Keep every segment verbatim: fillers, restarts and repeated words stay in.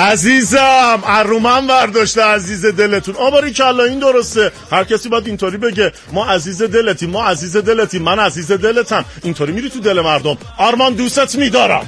عزیزم ارومن برداشته عزیز دلتون. آباری کلا این درسته. هر کسی باید اینطوری بگه ما عزیز دلتیم، ما عزیز دلتیم، من عزیز دلتم. اینطوری میری تو دل مردم. آرمان دوستت میدارم.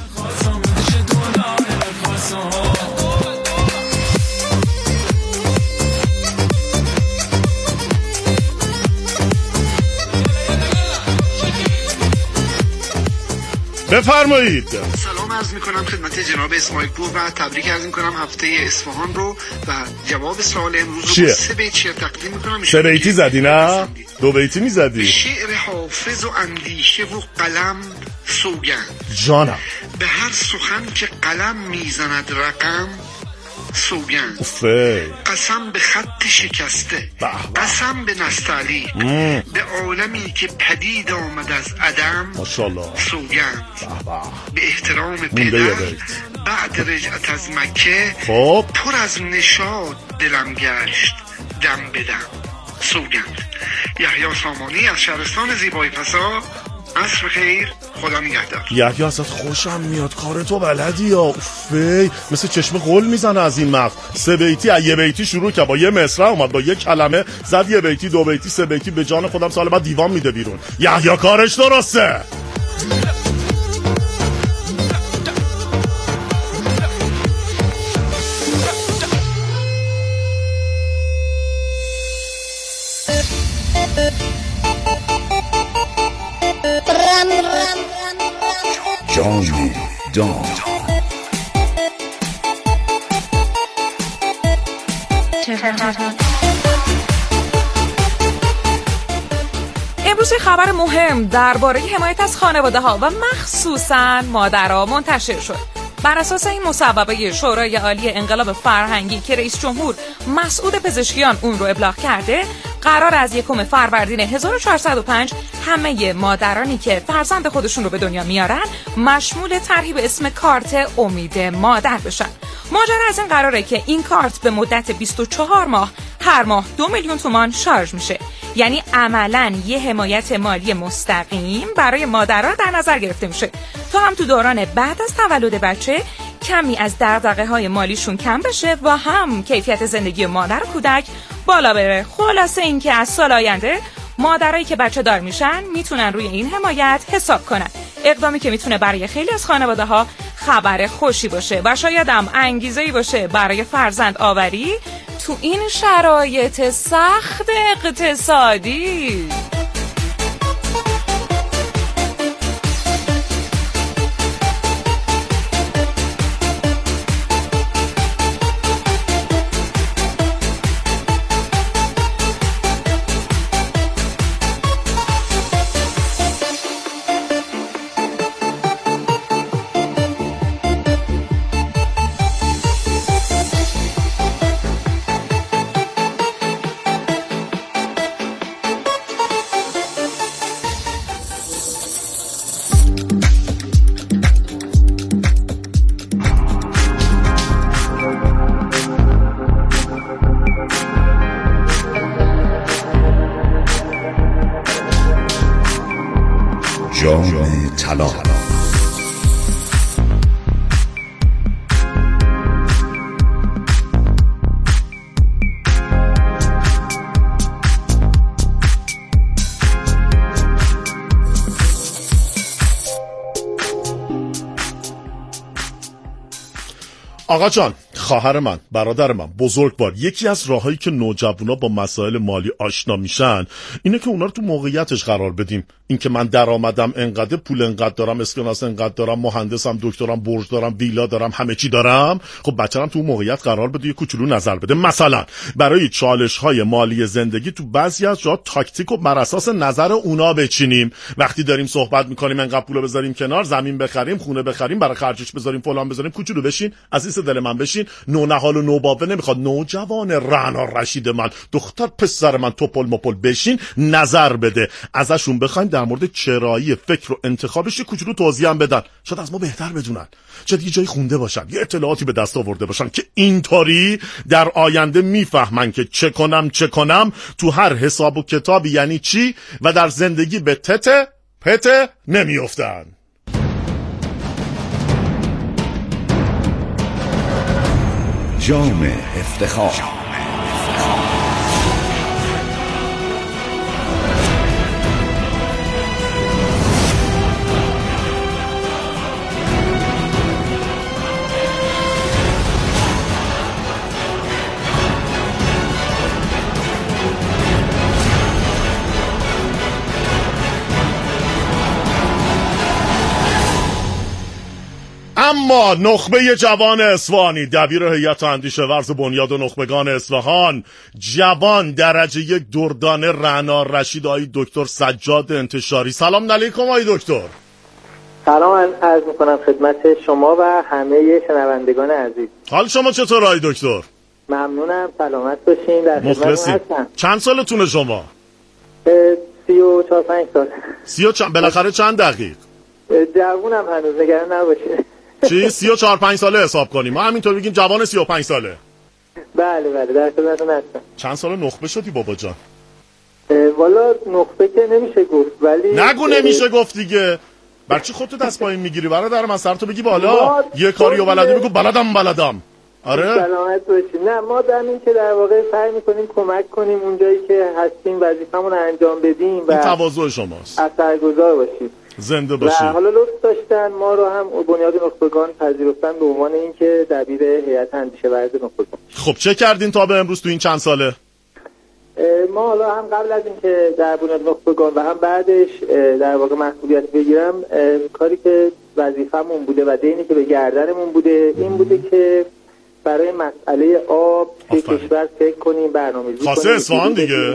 بفرمایید. سلام عرض میکنم خدمت جناب اسماعیل پور و تبریک عرض میکنم هفته اصفهان رو و جواب سوال امروز رو سه بیتی تقدیم میکنم. سه بیتی زدی نه؟ دو بیتی میزدی. شعر حافظ و اندیشه و قلم سوگند جانم، به هر سخن که قلم میزند رقم سوگند، قسم به خط شکسته، قسم به نستعلی، به عالمی که پدید آمد از عدم سوگند، به احترام پدر بعد رجعت از مکه خب. پر از نشاط دلم گشت دم بدم سوگند. یحیی سامانی از شهرستان زیبای پسا. عصر خیر، خدا نگهدار. یحیی ازت خوشم میاد، کار تو بلدی یا فی مثل چشم قول میزنه از این مغز. سه بیتی یه بیتی شروع که با یه مصرع اومد با یه کلمه زد یه بیتی دو بیتی سه بیتی. به جان خودم سال بعد دیوان میده بیرون. یحیی کارش درسته. جان دان امروز خبر مهم درباره حمایت از خانواده ها و مخصوصاً مادرها منتشر شد. بر اساس این مصوبه شورای عالی انقلاب فرهنگی که رئیس جمهور مسعود پزشکیان اون رو ابلاغ کرده، قرار از یکم فروردین هزار و چهارصد و پنج همه مادرانی که فرزند خودشون رو به دنیا میارن مشمول طرحی به اسم کارت امید مادر بشن. ماجرا از این قراره که این کارت به مدت بیست و چهار ماه هر ماه دو میلیون تومان شارژ میشه. یعنی عملاً یه حمایت مالی مستقیم برای مادرها در نظر گرفته میشه تا هم تو دوران بعد از تولد بچه کمی از دغدغه های مالیشون کم بشه و هم کیفیت زندگی مادر و کودک بالا بره. خلاصه این که از سال آینده مادرایی که بچه دار میشن میتونن روی این حمایت حساب کنن. اقدامی که میتونه برای خیلی از خانواده ها خبر خوشی باشه و شاید هم انگیزه‌ای باشه برای فرزند آوری تو این شرایط سخت اقتصادی. جام طلا. آقا جان، خواهر من، برادر من، بزرگوار، یکی از راهایی که نوجوانا با مسائل مالی آشنا میشن اینه که اونا رو تو موقعیتش قرار بدیم. این که من درآمدم انقدر، پول انقدر دارم، اسکناس انقدر دارم، مهندسم، دکترم، برج دارم، ویلا دارم، همه چی دارم، خب بچه‌م تو موقعیت قرار بده، یه کوچولو نظر بده. مثلا برای چالش‌های مالی زندگی تو بعضی از جاها تاکتیک و بر اساس نظر اونا بچینیم. وقتی داریم صحبت می‌کنیم انقدر پولو بذاریم کنار، زمین بخریم، خونه بخریم، برای خرجش بذاریم، فلان بذاریم، کوچولو بشین، عزیز دل من بشین. نونهال و نوباوه نمیخواد، نوجوان رعنا رشید من، دختر پسر من، توپل مپل، بشین نظر بده. ازشون بخوایم در مورد چرایی فکر و انتخابش کوچولو توضیح هم بدن. شاید از ما بهتر بدونن، شاید یه جایی خونده باشن، یه اطلاعاتی به دست آورده باشن که اینطوری در آینده میفهمن که چه کنم چه کنم تو هر حساب و کتابی یعنی چی و در زندگی به تته پته نمیافتن. جام افتخار. اما نخبه جوان اصفهانی، دبیر هیئت اندیشه ورز بنیاد نخبگان اصفهان، جوان درجه یک دردانه رعنا رشید آقای دکتر سجاد انتشاری. سلام علیکم آقای دکتر. سلام عرض میکنم خدمت شما و همه شنوندگان عزیز. حال شما چطور آقای دکتر؟ ممنونم، سلامت باشین. در خدمتتون هستم. چند سالتونه شما؟ سی و چهار پنج سال. سی و چند بلاخره چند دقیق؟ جوونم هنوز، نگران نباشین. چی؟ سی و چهار پنج ساله حساب کنیم، ما همینطور بگیم جوان سی و پنج ساله. بله بله در خدمتتون هستم. چند سال نخبه شدی بابا جان؟ والا نخبه که نمیشه گفت، ولی نگو نمیشه گفت دیگه. بر چی خودتو دست پایین میگیری برادر من؟ سرتو بگی بالا، یه کاریو بلدی بگو بلدم بلدم. آره سلامت باشید. نه ما در این که در واقع سعی میکنیم کمک کنیم اونجایی که هستیم وظیفمون رو انجام بدیم و این تواضع شماست، اثرگذار باشیم. زنده باشید. و حالا لطف داشتن ما رو هم بنیاد نخبگان پذیرفتن به عنوان اینکه دبیر هیئت اندیشه ورز نخبگان. خب چه کردین تا به امروز تو این چند ساله؟ ما حالا هم قبل از اینکه در بنیاد نخبگان و هم بعدش در واقع مسئولیت بگیرم، کاری که وظیفمون بوده و دینی که به گردنمون بوده این بوده که برای مسئله آب توی کشور فکر کنیم، برنامه‌ریزی کنیم. خاصه اصفهان دیگه.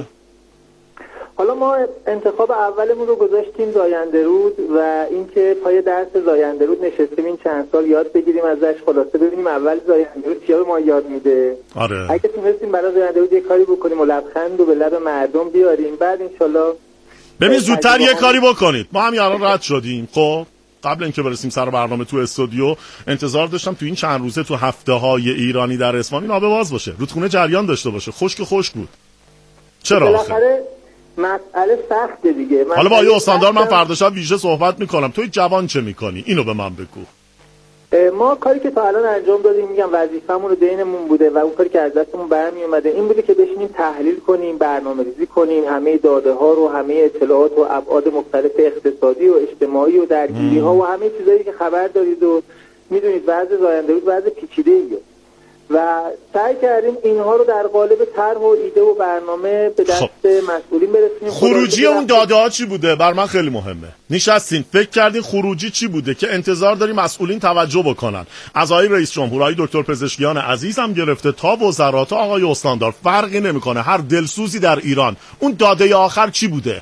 حالا ما انتخاب اولمون رو گذاشتیم زاینده رود و اینکه پای درس زاینده رود نشستیم این چند سال یاد بگیریم ازش، خلاصه ببینیم اول زاینده رود چیا به ما یاد میده. آره. اگه تونستیم برای زاینده رود یه کاری بکنیم و لبخند رو به لب مردم بیاریم، بعد انشالله ببین زودتر یه کاری بکنید. ما هم الان رد شدیم. خب قبل اینکه برسیم سر برنامه تو استودیو انتظار داشتم تو این چند روزه تو هفته های ایرانی در اصفهان این آب باز باشه، رودخونه جریان داشته باشه. خشک خشک بود. چرا آخه؟ مسئله سخته دیگه. حالا با یه استاندار من فردا شب ویژه صحبت میکنم. توی جوان چه میکنی؟ اینو به من بگو. ما کاری که تا الان انجام دادیم، میگم وظیفمون رو دینمون بوده و اون کاری که از دستمون برمی اومده این بوده که بشینیم تحلیل کنیم، برنامه‌ریزی کنیم، همه داده ها رو، همه اطلاعات و ابعاد مختلف اقتصادی و اجتماعی و درگیری ها و همه چیزایی که خبر دارید و میدونید وضع زاینده رود وضع پیچیده‌ایه و سعی کردیم اینها رو در قالب طرح و ایده و برنامه به دست خب. مسئولین برسونیم. خروجی اون داده ها چی بوده؟ بر من خیلی مهمه. نشستین فکر کردین خروجی چی بوده که انتظار داریم مسئولین توجه بکنن؟ از آقای رئیس جمهور، آقای دکتر پزشکیان عزیزم گرفته تا وزرات آقای استاندار، فرقی نمیکنه، هر دلسوزی در ایران، اون داده آخر چی بوده؟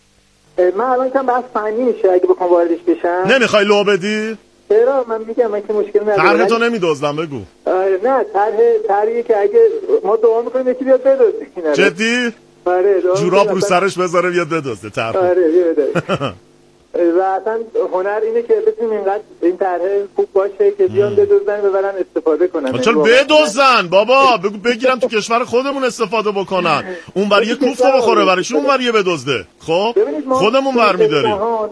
من الان کم بحث فنی میشه اگه بخوام واردش بشم. نمیخوای لو بدی؟ چرا؟ من میگم من که مشکل نداره. طرح تو نمیدوزدم بگو. آره نه طرح طرحی که اگه ما دعا میکنیم یکی بیاد بدزده. جدی؟ آره جوراب رو سرش بذاره بیاد بدزده طرح. آره بیاد. و اصلا هنر اینه که بتونیم اینقدر این طرح خوب باشه که بیان بدزدن ببرن استفاده کنن. چرا بدزدن بابا؟ بگو بگیرن تو کشور خودمون استفاده بکنن. اون بر یه کوفت بخوره برایش، اون بر یه بدزده. خب خودمون برمی‌داریم.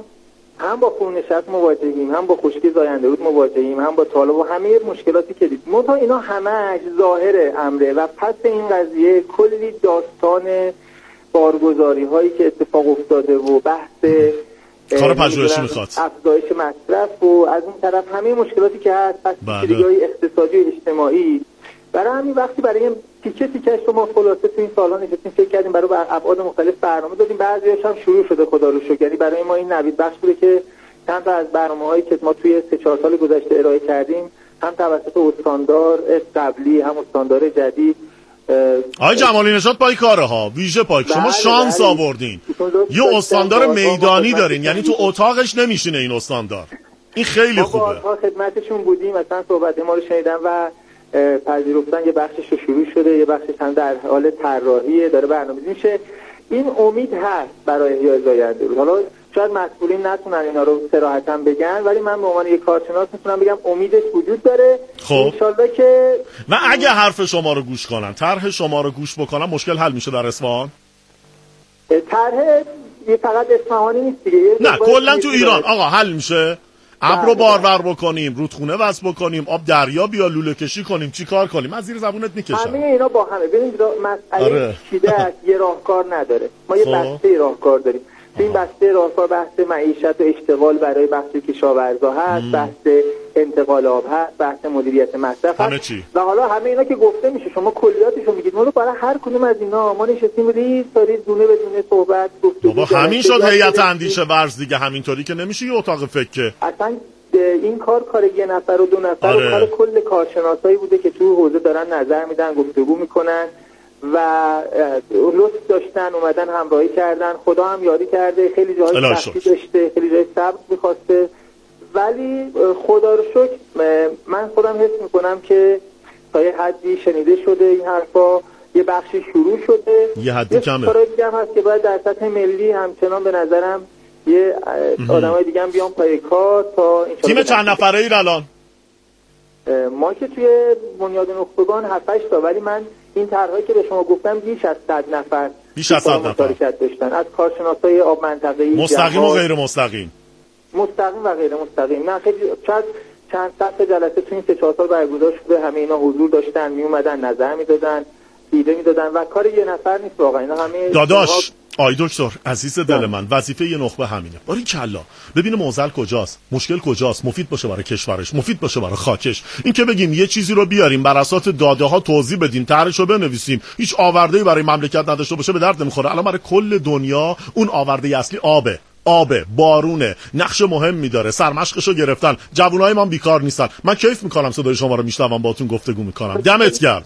هم با خوننشست مواجهیم، هم با خشکی زاینده رود مواجهیم، هم با طالب و همه مشکلاتی که دید. منتها اینا همش ظاهر امره و پس این قضیه کلی داستان بارگذاری هایی که اتفاق افتاده و بحث کار پژوهشی میخواد، افزایش مصرف و از این طرف همه مشکلاتی که هست، پس پیچیدگی‌های اقتصادی و اجتماعی. برای همین وقتی برای این تیکه تیکش رو ما خلاصه تو این سالا نشستیم فکر کردیم، برای ابعاد مختلف برنامه دادیم. بعضی‌هاش هم شروع شده خدا رو شکر. یعنی برای ما این نوید بخش بوده که چند تا از برنامه‌هایی که ما توی سه چهار سال گذشته ارائه کردیم، هم توسط استاندار قبلی هم استاندار جدید. آقای جمالی نژاد پای کاره ها ویژه پای شما بله شانس بله. آوردین یه استاندار میدانی دارین، یعنی تو اتاقش نمیشینه این استاندار. این خیلی خوبه. ما خدمتشون بودیم، مثلا صحبت ما رو شنیدن و پذیرفتن. یه بخشش رو شروع شده، یه بخشش هم در حال طراحیه، داره برنامه‌ریزی میشه. این امید هست برای احیای زاینده رود. حالا شاید مسئولین نتونن اینا رو صراحتاً بگن، ولی من به عنوان یک کارشناس میتونم بگم امیدش وجود داره. خب انشالله که و اگه حرف شما رو گوش کنن، طرح شما رو گوش بکنن، مشکل حل میشه در اصفهان؟ طرح یه فقط اصفهانی نیست دیگه، نه کلا تو ایران آقا حل میشه. ابر رو بارور بکنیم، رودخونه وصل بکنیم، آب دریا بیا لوله کشی کنیم، چی کار کنیم؟ از زیر زبونت میکشم. همه اینا با همه. ببینید مسئله آره. چیده یه راهکار نداره. ما یه بسته راهکار داریم. تو این بسته راهکار بحث معیشت و اشتغال برای بحث کشاورزا هست، بحث انتقال آب هست، بحث مدیریت مصرف هست و حالا همه اینا که گفته میشه شما کلیاتشو میگید. ما برای هر کدوم از اینا ما نشستیم ریز تا ریز دونه به دونه صحبت گفتگو. بابا همین شد هیئت اندیشه ورز دیگه، همینطوری که نمیشه یه اتاق فکر. اصلا این کار کار یه نفر و دو نفر آره. و کار کل کارشناسایی بوده که تو حوزه دارن نظر میدن، گفتگو میکنن و لطف داشتن، اومدن همراهی کردن. خدا هم یاری کرده، خیلی جاهای سختی داشته، خیلی جای صبر میخواسته، ولی خدا رو شکر من خودم حس میکنم که تا یه حدی شنیده شده این حرفا، یه بخشی شروع شده، یه حدی کمه. کارهای دیگه هم هست که باید در سطح ملی همچنان به نظرم یه آدمای دیگه هم بیان پای کار تا تیم چند نفره اید الان؟ ما که توی بنیاد نخبگان هفت هشت تا، ولی من این طرحایی که به شما گفتم بیش از صد نفر بیش از صد نفر داشتن، از کارشناسای آب منطقه‌ای، مستقیم و غیر مستقیم مستقیم و غیر مستقیم. نه خیلی چند چند صد جلسه تو این سه چهار سال برگزار شده، همه اینا حضور داشتن، می اومدن نظر میدادن، ایده میدادن و کار یه نفر نیست واقعا. اینا همه داداش آی دکتر عزیز دل من، وظیفه یه نخبه همینه. باری کلا ببینه معضل کجاست، مشکل کجاست، مفید باشه برای کشورش، مفید باشه برای خاکش. این که بگیم یه چیزی رو بیاریم بر اساس داده ها توضیح بدیم، طرحشو بنویسیم، هیچ آورده‌ای برای مملکت نداشته باشه به درد نمیخوره. الان برای کل دنیا اون آورده اصلی آبه، آبه، بارونه، نقش مهمی داره. سرمشقشو گرفتن، جوونای ما بیکار نیستن. من کیف میکنم صدای شما رو میشنوم، باهاتون گفتگو میکنم. دمت گرم.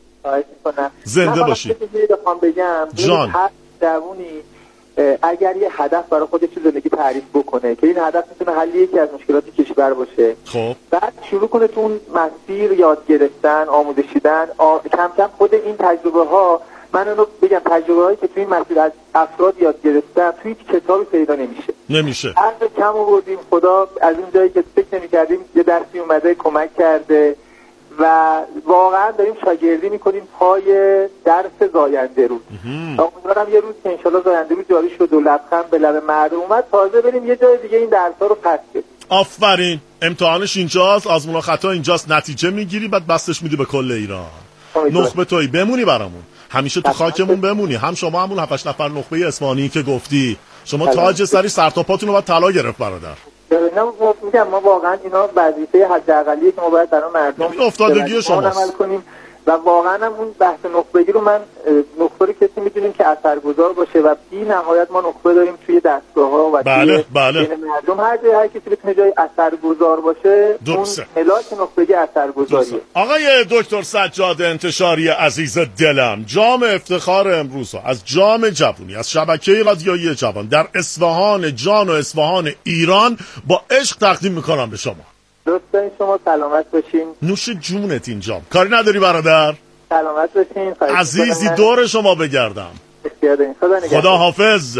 زنده باشی. جان هر جوونی اگر یه هدف برای خودش تو زندگی تعریف بکنه که این هدف میتونه حل یکی از مشکلات کشور باشه، خب بعد شروع کنه تو اون مسیر یاد گرفتن، آموزش دیدن، آ... کم کم خود این تجربه ها، من اونو بگم تجربه هایی که تو این مسیر از افراد یاد گرفتن توی هیچ کتابی پیدا نمیشه نمیشه هر کم آوردیم. خدا از اون جایی که فکر نمی‌کردیم یه درسی اومده کمک کرده و واقعا داریم شاگردی میکنیم پای درس زاینده رود. امیدوارم یه روز که انشالله زاینده رود جاری شد و لبخند به لب مردم اومد، تازه بریم یه جای دیگه این درس‌ها رو پس بدیم. آفرین. امتحانش اینجاست، آزمون و خطا اینجاست، نتیجه میگیری بعد بستش میدی به کل ایران. نخبه تویی، بمونی برامون، همیشه تو خاکمون بمونی. هم شما همون هفت نفر نخبه اصفهانی که گفتی، شما تاج سری سر تا پاتون رو باید طلا گرفت برادر. نه میگم ما واقعا اینا وظیفه حداقلیه که ما باید برای مردم افتادگی شماست عمل کنیم و واقعا هم اون بحث نخبگی رو من نخبه رو کسی میدونیم که اثرگذار باشه و بی نهایت ما نخبه داریم توی دستگاه‌ها و بله بله مردم، هر جای هر کسی بتونه جای اثرگذار باشه درسته. اون ملاک نخبگی اثرگذاریه. آقای دکتر سجاد انتشاری عزیز دلم، جام افتخار امروز از جام جوونی از شبکه رادیویی جوان در اصفهان، جان و اصفهان ایران با عشق تقدیم میکنم به شما. دوستان شما سلامت باشین. نوش جونت این جام. کاری نداری برادر؟ سلامت باشین. عزیزی دور شما بگردم. خدا نگهدار. خدا حافظ.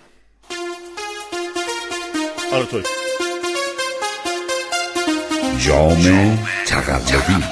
آره توی جام تقلبی.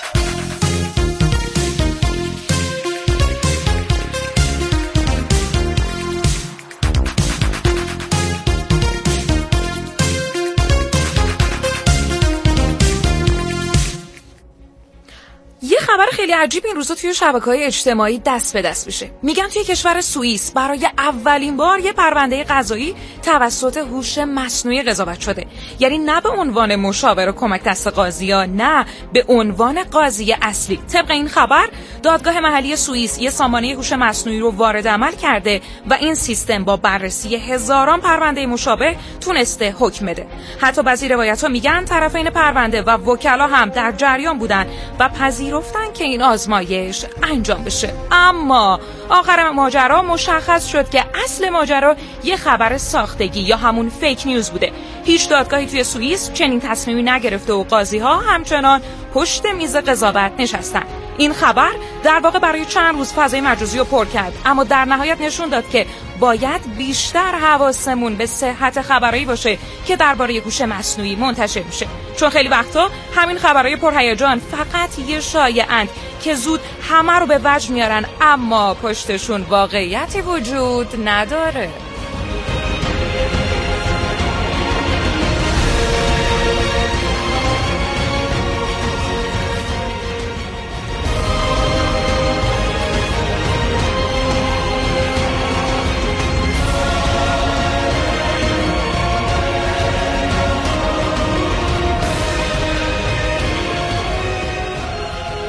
یه خبر خیلی عجیب این روزا توی شبکه‌های اجتماعی دست به دست میشه. میگن توی کشور سوئیس برای اولین بار یه پرونده قضایی توسط هوش مصنوعی قضاوت شده. یعنی نه به عنوان مشاور و کمک دست قاضیا، نه به عنوان قاضی اصلی. طبق این خبر دادگاه محلی سوئیس یه سامانه هوش مصنوعی رو وارد عمل کرده و این سیستم با بررسی هزاران پرونده مشابه تونسته حکم بده. حتی بعضی روایت‌ها میگن طرفین پرونده و وکلا هم در جریان بودن و پذیرفتن که این آزمایش انجام بشه. اما آخر ماجرا مشخص شد که اصل ماجرا یه خبر ساختگی یا همون فیک نیوز بوده. هیچ دادگاهی توی سوئیس چنین تصمیمی نگرفته و قاضی‌ها همچنان پشت میز قضاوت نشستن. این خبر در واقع برای چند روز فضای مجازی رو پر کرد، اما در نهایت نشون داد که باید بیشتر حواسمون به صحت خبرایی باشه که درباره هوش مصنوعی منتشر میشه، چون خیلی وقتا همین خبرای پرهیجان فقط یه شایعه‌اند که زود همه رو به وجد میارن اما پشتشون واقعیتی وجود نداره.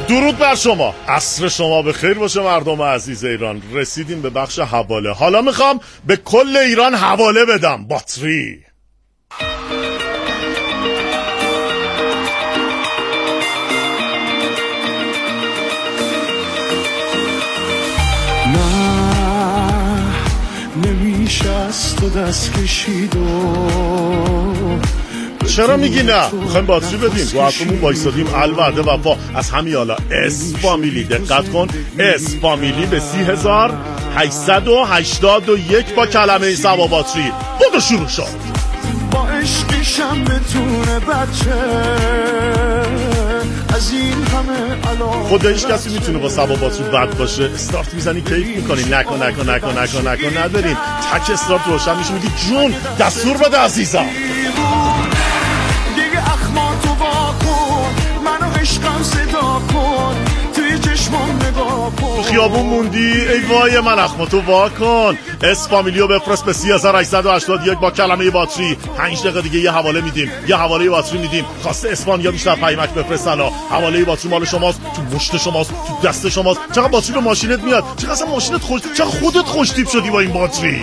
درود بر شما، عصر شما به خیر باشه مردم عزیز ایران. رسیدیم به بخش حواله. حالا میخوام به کل ایران حواله بدم. باتری نمیشه از تو دست کشید و چرا میگی نه؟ میخوایم باتری بدیم. رو حرفمون وایسادیم. الوعده وفا. از همین حالا اس فامیلی، دقت کن، اس فامیلی به سی هزار هشتصد و هشتاد و یک با کلمه سوا باتری. بودو شروع شد. با عشقشم بتونه بچه از این همه علاقه. خدا هیچ کسی میتونه با سوا باتری بد باشه. استارت میزنی کیف میکنی، نکن نکن نکن نکن نکن نداریم. تک استارت روشن میشه، میگی جون دستور بده عزیزم. دیگه اخماتو واکن، منو عشقم صدا کن، توی چشمام نگاه کن. خیابون موندی ای وای من اخماتو واکن. اس فامیلیو بفرست به سی هزار و هشتصد و هشتاد و یک با کلمه باتری. پنج دقیقه دیگه یه حواله میدیم، یه حواله باتری میدیم. خواسته اسپانیا بیشتر پیمک بفرستن. حواله باتری مال شماست، تو مشت شماست، تو دست شماست. چقدر باتری به ماشینت میاد، چقدر اصلا ماشینت خوش، چقدر خودت خوشتیپ شدی با این باتری.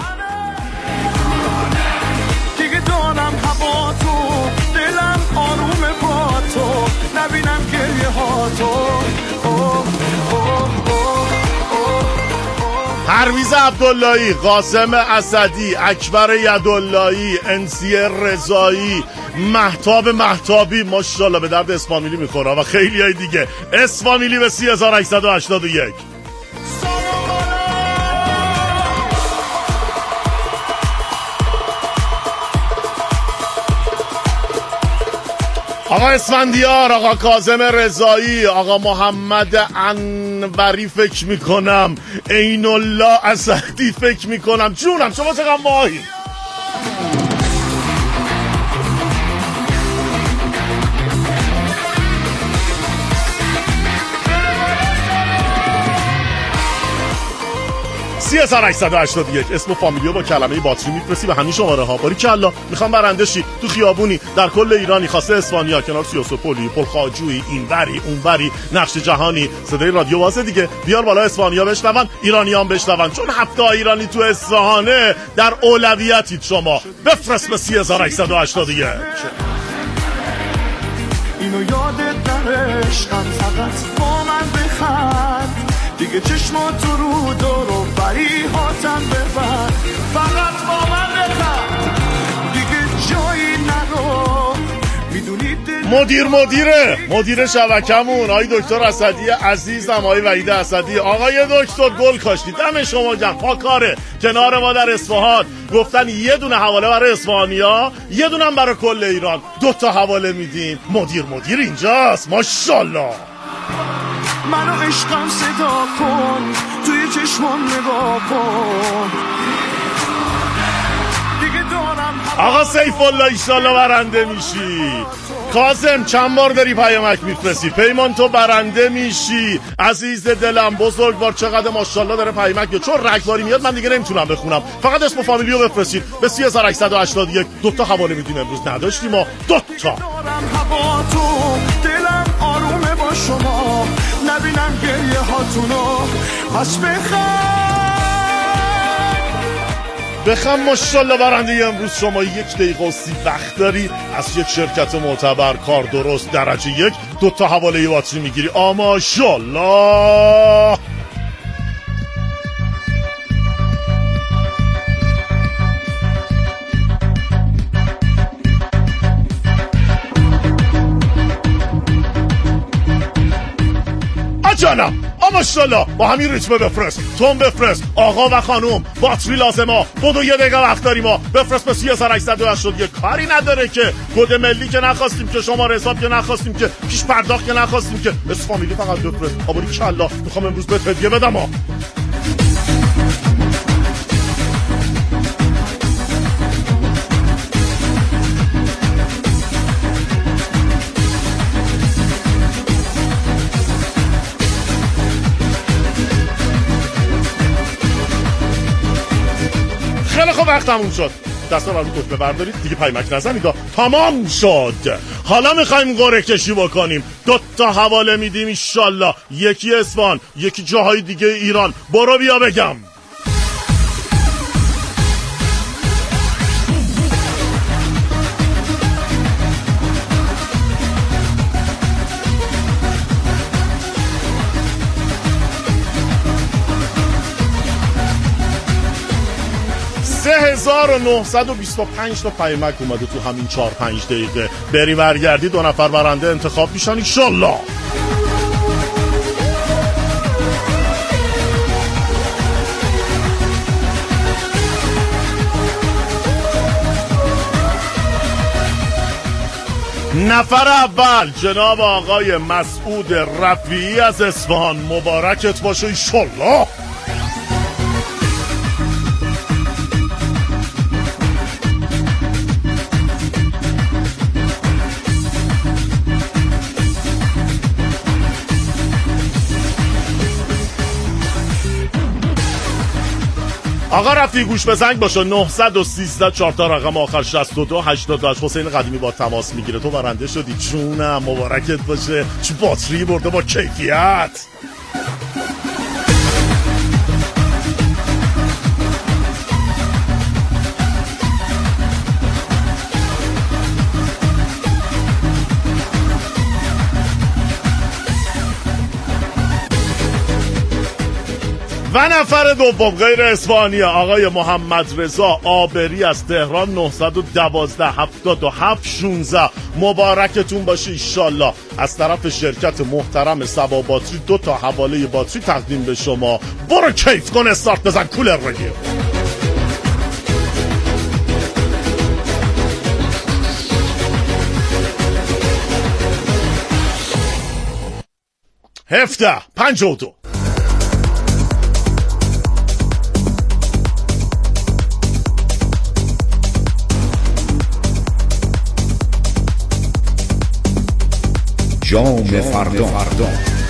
دیگه دارم هوا تو، دلم آرومه با تو، نبینم گریه ها تو. پرویز عبداللهی، قاسم اسدی، اکبر یداللهی، انسی رضایی، مهتاب مهتابی، ماشاءالله به درد اس فامیلی میخوره و خیلی های دیگه. اس فامیلی به سی هزار و هشتصد و هشتاد و یک. آقا اسفندیار، آقا کاظم رضایی، آقا محمد انوری فکر میکنم، عین الله اسدی فکر میکنم. جونم شما چقدر ماهی. سی هزار و هشتصد و هشتاد و یک اسم فامیلیو با کلمه باتری میفرستی به همین شماره ها. باری کلا میخوام برنده شی. تو خیابونی در کل ایرانی، خاصه اسپانیا، کنار سیاسوپولی، پلخاجویی، اینوری اونوری، نقش جهانی، صدای رادیو واسه دیگه. بیار بالا اسپانیا بشنون، ایرانیان بشنون، چون هفته ایرانی تو اصفهانه در اولویتید شما. بفرست به سی هزار و هشتصد و هشتاد و یک. اینو یادت نره عشقم، فقط با من بخند، دیگه چشماتو رو دور و بری هاتم ببر، فقط با من بخند، دیگه جایی نرو. مدیر مدیره مدیر شبکمون آقای دکتر اسدی عزیزم، آقای وحید اسدی، آقای دکتر گل کاشتی، دم شما گرم. پاکاره کنار ما در اصفهان گفتن یه دونه حواله برای اصفهانیا، یه دونه هم برای کل ایران. دو تا حواله میدیم. مدیر مدیر اینجاست، ماشاءالله. منو عشقم صدا کن، توی چشمم نگاه کن. آقا سیف الله ایشالله برنده میشی. کاظم چند بار داری پیامک میفرستی. پیمان تو برنده میشی. عزیز دلم بزرگوار چقدر ماشاءالله داره پیامک، چون رگباری میاد من دیگه نمیتونم بخونم. فقط اسم فامیلیو بفرستید به سی هزار و هشتصد و هشتاد و یک. دو تا حواله میدیم امروز، نداشتیم ما دو تا. دلم آرومه با شما، نبینم گریه هاتونو، پس بخوام بخم. ماشاءالله برنده امروز شما یک دقیقه و سی وقت داری از یک شرکت معتبر، کار درست، درجه یک، دو تا حواله باتری میگیری. آ ماشاءالله. جانم ماشاءالله با همین ریتم بفرست، تون بفرست. آقا و خانوم باتری لازمه، بدو یه دقیقه وقت داریم ما. بفرست به سی هزار و هشتصد و هشتاد و یک. کاری نداره که کد ملی که نخواستیم، که شماره حساب که نخواستیم، که پیش پرداخت که نخواستیم، که اس فامیلی فقط بفرست. آباری کلا میخوام امروز بهت هدیه بدم ها. خیلی خوب وقت تموم شد. دستا رو دکمه بردارید دیگه پیمک نزنید. تمام شد. حالا میخوایم قرعه کشی بکنیم. دو تا حواله میدیم انشالله. یکی اصفهان، یکی جاهای دیگه ایران. برو بیا بگم. سه هزار و نهصد و بیست و پنج تا پیامک اومده تو همین چهار پنج دقیقه. بری برگردی دو نفر برنده انتخاب میشن انشالله. نفر اول جناب آقای مسعود رفیعی از اصفهان. مبارکت باشه انشالله. آقا رفتی گوش به زنگ باشه. نه یک سه چهار تا رقم آخر شصت و دو هشتاد و هشت. حسین قدیمی با تماس میگیره. تو برنده شدی جونم. مبارکت باشه. چه باتری برده با کیفیت. و نفر دوم غیر اصفهانی آقای محمد رضا آبری از تهران. نه یک دو هفتاد و هفت شانزده. مبارکتون باشه انشالله. از طرف شرکت محترم سبا باتری دو تا حواله باتری تقدیم به شما. برو کیف کن. استارت بزن کولر رو گیر. هفده پنج و دو. جام فردا. فردا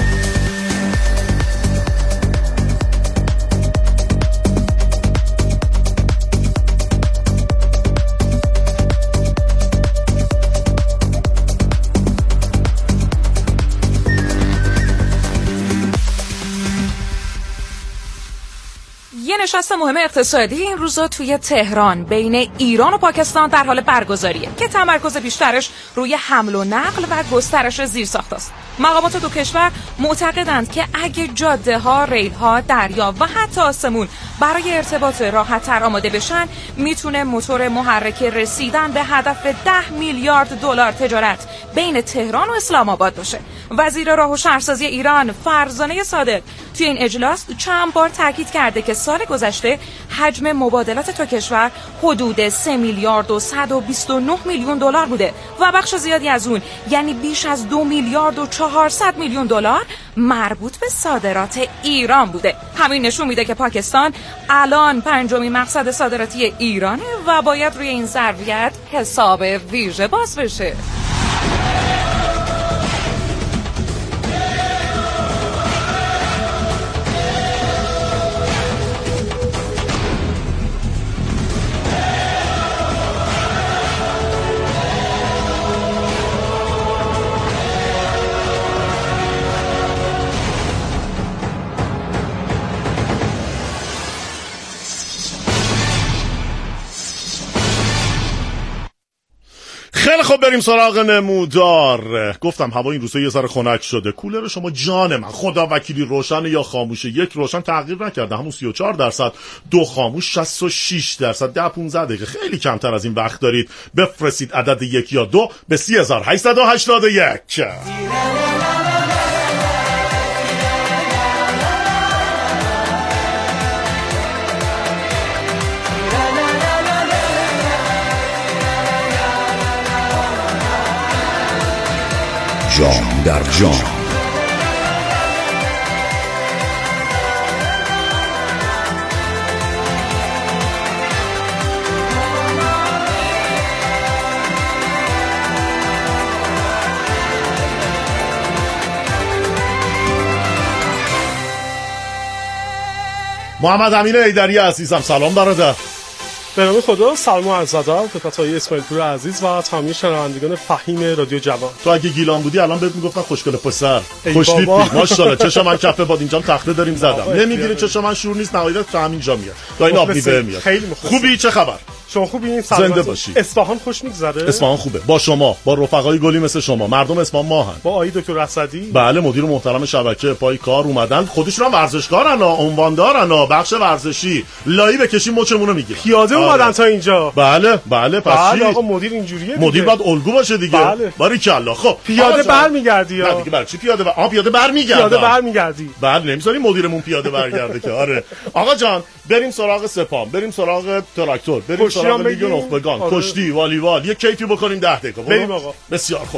یه نشست مهم اقتصادی این روزا توی تهران بین ایران و پاکستان در حال برگزاریه که تمرکز بیشترش روی حمل و نقل و گسترش زیرساخت است. مقامات دو کشور معتقدند که اگه جاده ها، ریل ها، دریا و حتی آسمون برای ارتباط راحت تر آماده بشن، میتونه موتور محرک رسیدن به هدف ده میلیارد دلار تجارت بین تهران و اسلام آباد باشه. وزیر راه و شهرسازی ایران فرزانه صادق توی این اجلاس چند بار تاکید کرده که سال گذشته حجم مبادلات دو کشور حدود سه میلیارد و صد و بیست و نه میلیون دلار بوده و بخش زیادی از اون یعنی بیش از دو میلیارد و چهارصد میلیون دلار مربوط به صادرات ایران بوده. همین نشون میده که پاکستان الان پنجمین مقصد صادراتی ایرانه و باید روی این ظرفیت حساب ویژه باز بشه. خیلی خب بریم سراغ نمودار. گفتم هوا این روزا یه ذره خنک شده. کولر شما جان من خدا وکیلی روشن یا خاموشه؟ یک روشن تغییر نکرده، همون سی و چهار درصد. دو خاموش شصت و شش درصد. ده پانزده دقیقه خیلی کمتر از این وقت دارید. بفرستید عدد یک یا دو به سی هزار هشتصد و هشتاد و یک. جام در جام. محمد امین ایدری عزیزم سلام برادر. به نام خدا، سلام و عرض ادب خدمت آقای اسماعیل پور عزیز و تمامی شنوندگان فهیم رادیو جوان. تو اگه گیلان بودی الان بهت میگفتن خوشگل پسر، خوشتیپی، ماشاءالله. چشم من کف باد اینجام تخته داریم زدم. نمیگیری چشم من شور نیست، نهایت تو همینجا میاد. تا این آب میوه میاد. خیلی مخلص. خوبی؟ چه خبر؟ شما خوبین؟ زنده باشی. اصفهان خوش میگذره؟ اصفهان خوبه. با شما، با رفقای گلی مثل شما. مردم اصفهان ماهن. با آقای دکتر اسدی؟ بله، مدیر محترم شبکه پای کار اومدن. خودشون هم ورزشکارن، عنوان دارن، بخش ورزشی. لایی بکشیم مچمون رو میگیرن. پیاده اومدن تا اینجا. بله، بله. پس بله آقا مدیر اینجوریه. مدیر باید الگو باشه دیگه. بله. باریکلا. خب پیاده برمیگردی یا؟ نه دیگه برای چی پیاده؟ آ پیاده برمیگردم. پیاده برمیگردی. بله، نمیذاریم مدیرمون پیاده برگرده که. آره. آقا جان، بریم سراغ سپام، بریم سراغ تراکتور، بریم سراغ لیگ نخبگان، آره. کشتی، والیبال، یه کیفی بکنیم ده دقیقه. بریم آقا. بسیار خوب.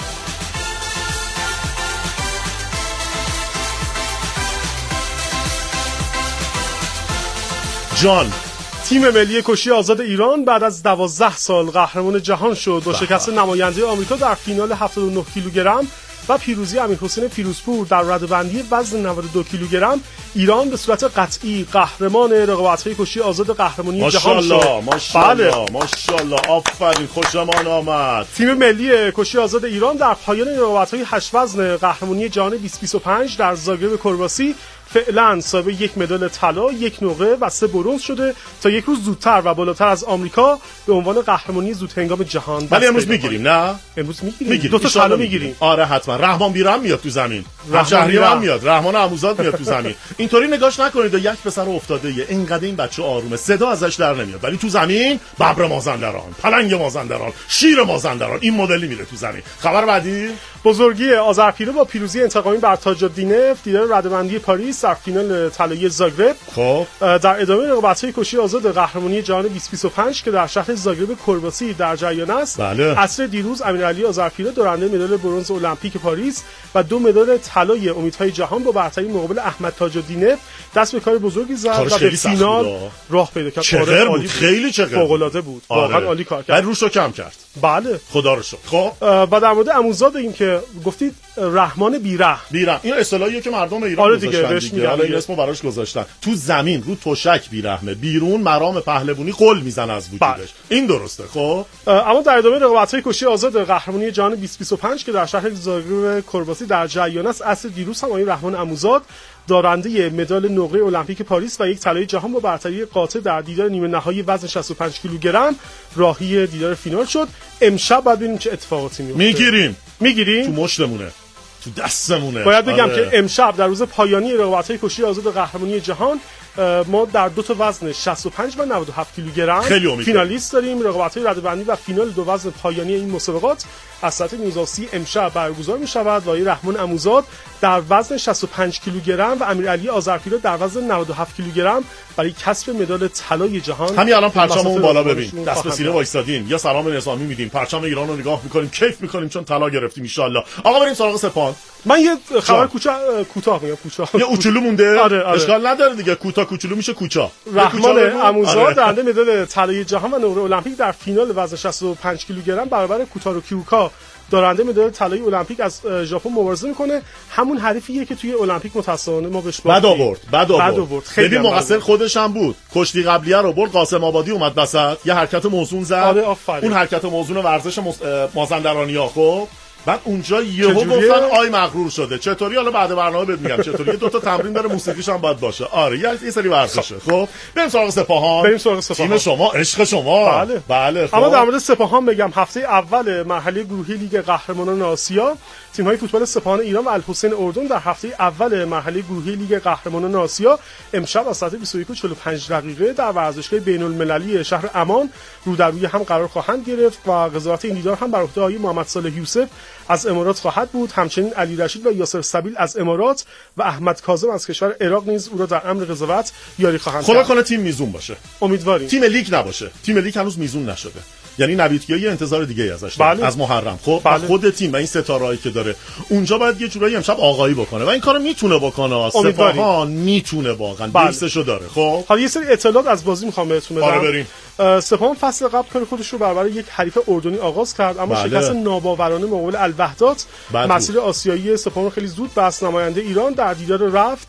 جان، تیم ملی کشتی آزاد ایران بعد از دوازده سال قهرمان جهان شد با شکست نماینده آمریکا در فینال هفتاد و نه کیلوگرم و پیروزی امیرحسین فیروزپور در رده‌بندی وزن نود و دو کیلوگرم. ایران به صورت قطعی قهرمان رقابت‌های کشتی آزاد قهرمانی جهان شد. ماشاءالله، ماشاءالله، آفرین، خوشمان آمد. تیم ملی کشتی آزاد ایران در پایان رقابت‌های هشت وزن قهرمانی جهان بیست بیست و پنج در زاگرب کرواسی فعلا صاحب یک مدال طلا، یک نقره و سه برنز شده تا یک روز زودتر و بالاتر از آمریکا به عنوان قهرمانی زودهنگام جهان. ولی امروز میگیریم نه؟ امروز میگیریم. دو تا طلا میگیریم. آره حتما. رحمان بیرم میاد تو زمین. شهریار میاد. رحمان عموزاد میاد تو زمین. اینطوری نگاش نکنید یک پسر افتاده یه اینقدر این بچه آرومه، صدا ازش در نمیاد، ولی تو زمین ببر مازندران، پلنگ مازندران، شیر مازندران، این مدلی میره تو زمین. خبر بعدی، بزرگی آذرپیره با پیروزی انتقامی بر تاج‌الدین دیدار رده‌بندی پاریس در فینال طلایی زاگرب. خب در ادامه رقابت‌های کشتی آزاد قهرمانی جهان بیست بیست و پنج که در شهر زاگرب کرواسی در جریان است، بله. عصر دیروز امیرعلی آذرپیره دارنده مدال برنز المپیک پاریس و دو مدال طلای امیدهای جهان با برتری مقابل احمد تاج‌الدین دست به کار بزرگی زد و به فینال راه پیدا کرد. چقدر بود، خیلی چقدر فوق‌العاده بود. واقعا آره. عالی کار کرد. بعد روشو کم کرد. بله خدا رو شکر. خب و در مورد عموزاد این که گفتید رحمان بیره بیره، این اصطلاحیه که مردم ایران آره دیگه بهش میگن، حالا این اسمو براش گذاشتن. تو زمین رو تشک بیرحمه، بیرون مرام پهلوانی قل میزنه از وجودش. بله. این درسته. خب اما در ادامه رقابت‌های کشتی آزاد قهرمانی جهان بیست بیست و پنج که در شهر زاگرب کرواسی در جریان است، عصر دیروز هم آقای رحمان عموزاد دارنده مدال نقره المپیک پاریس و یک طلای جهان با برتری قاطع در دیدار نیمه نهایی وزن شصت و پنج کیلوگرم راهی دیدار فینال شد. امشب بعد ببینیم چه اتفاقاتی میفته. میگیریم میگیریم تو مشتمونه، تو دستمونه. باید بگم آره. که امشب در روز پایانی رقابت‌های کشتی آزاد قهرمانی جهان ما در دو تا وزن شصت و پنج و نود و هفت کیلوگرم فینالیست داریم. رقابت‌های رده‌بندی و فینال دو وزن پایانی این مسابقات از ساعت نوزده و سی امشب برگزار می‌شود و آقای رحمان عموزاد در وزن شصت و پنج کیلوگرم و امیرعلی آذرپیره در وزن نود و هفت کیلوگرم برای کسب مدال طلای جهان. همین الان پرچممون بالا ببین، دست به سینه وایسادیم، یا سلام نظامی میدیم، پرچم ایران رو نگاه می‌کنیم، کیف می‌کنیم چون طلا گرفتیم ان شاءالله. آقا بریم سراغ سپاه. من یه خبر کوچا کوتاه میگم، کوچا یه کوچولو مونده. آره آره. اشکال نداره دیگه، کوتاه کوچولو میشه کوچا. رحمان عموزاد آره. دارنده مدال طلای جهان و نقره المپیک در فینال وزن شصت و پنج کیلوگرم برابر کوتارو کیوکا دارنده مدال طلای المپیک از ژاپن مبارزه میکنه. همون حریفیه که توی المپیک متأسفانه ما بهش بد آورد بد آورد. خیلی مقصر خودش هم بود. کشتی قبلیه رو برد، قاسم آبادی اومد وسط، یه حرکت موزون زد. آره اون حرکت موزون ورزش مازندرانی‌ها. خب بعد اونجا یهو گفتن آی مغرور شده. چطوری؟ حالا بعد برنامه بهت میگم چطوری. یه دو تا تمرین داره، موسیقیش هم باید باشه. آره یه سری ورزشه. خب بریم سراغ سپاهان. بریم سراغ سپاهان. تیم شما، عشق شما. بله بله. خب. اما در مورد سپاهان بگم هفته اول مرحله گروهی لیگ قهرمانان آسیا تیم‌های فوتبال سپاهان ایران و الحسین اردن در هفته اول مرحله گروهی لیگ قهرمانان آسیا امشب از ساعت بیست و یک و چهل و پنج دقیقه در ورزشگاه بین‌المللی شهر عمان رو در روی هم قرار خواهند گرفت و قضاوت این دیدار هم بر عهده آقای محمد صالح یوسف از امارات خواهد بود. همچنین علی رشید و یاسر سبیل از امارات و احمد کاظم از کشور عراق نیز او را در امر قضاوت یاری خواهند کرد. خدا کنه تیم میزون باشه. امیدواریم. تیم لیگ نباشه. تیم لیگ هنوز میزون نشده. یعنی نویدکیایی انتظار دیگه ازش داره. بله. از محرم. خب بله. خود تیم و این ستارهایی که داره اونجا باید یه جورایی امشب آقایی بکنه و این کارو میتونه بکنه. سپاهان میتونه واقعا بیسشو داره. خب حالا یه سری اطلاعات از بازی میخوام بهتون بدم. آره بریم. سپاهان فصل قبل کار خودش رو برابر یک حریف اردنی آغاز کرد اما بله. شکست ناباورانه مقابل الوحدات مسیر آسیایی سپاهان خیلی زود بس. نماینده ایران در دیدار رفت